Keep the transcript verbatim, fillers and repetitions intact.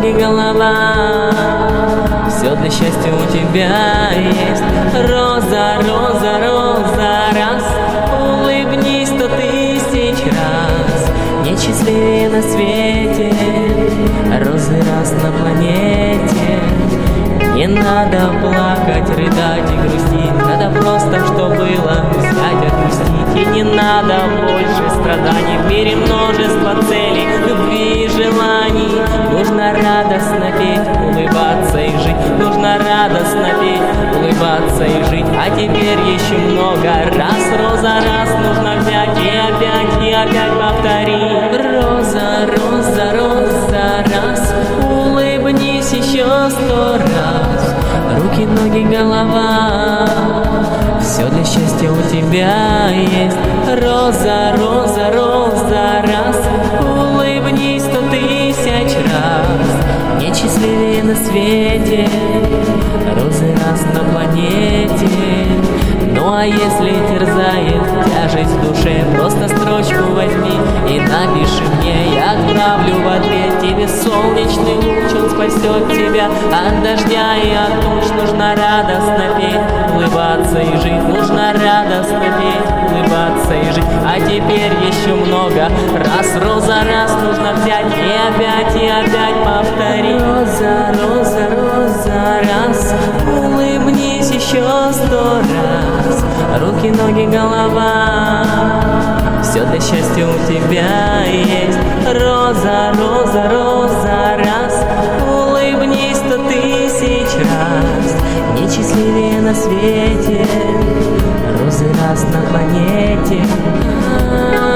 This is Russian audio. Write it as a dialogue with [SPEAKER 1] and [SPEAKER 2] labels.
[SPEAKER 1] ноги, голова. Все для счастья у тебя есть. Роза, роза, роза, раз. Улыбнись сто тысяч раз. Нет счастливее на свете розы раз на планете. Не надо плакать, рыдать и грустить. Надо просто, что было, взять, отпустить. И не надо больше страданий. В мире множество целей, любви и желаний. Нужно радостно петь, улыбаться и жить. Нужно радостно петь, улыбаться и жить. А теперь еще много раз. Роза, раз нужно взять и опять, и опять повторить. Роза, роза, роза, раз. Улыбнись еще сто раз. Руки, ноги, голова. Все для счастья у тебя есть. Роза, роза, роза, раз. Улыбнись сто тысяч раз. Нет счастливее на свете розы раз на планете. Ну а если терзает тяжесть в душе, просто строчку возьми и напиши мне. Я отправлю в ответ тебе солнечный луч. Он спасет тебя от дождя и от туч. Нужно радостно петь, улыбаться и жить. Нужно радостно петь, улыбаться и жить. А теперь еще много раз. Роза, раз нужно взять и опять, и опять повторить. Роза, роза, роза, раз. Улыбнись еще сто раз. Руки, ноги, голова. Все для счастья у тебя есть. Роза, роза, роза, раз. Улыбнись сто тысяч раз. Нет счастливее на свете розы раз на планете.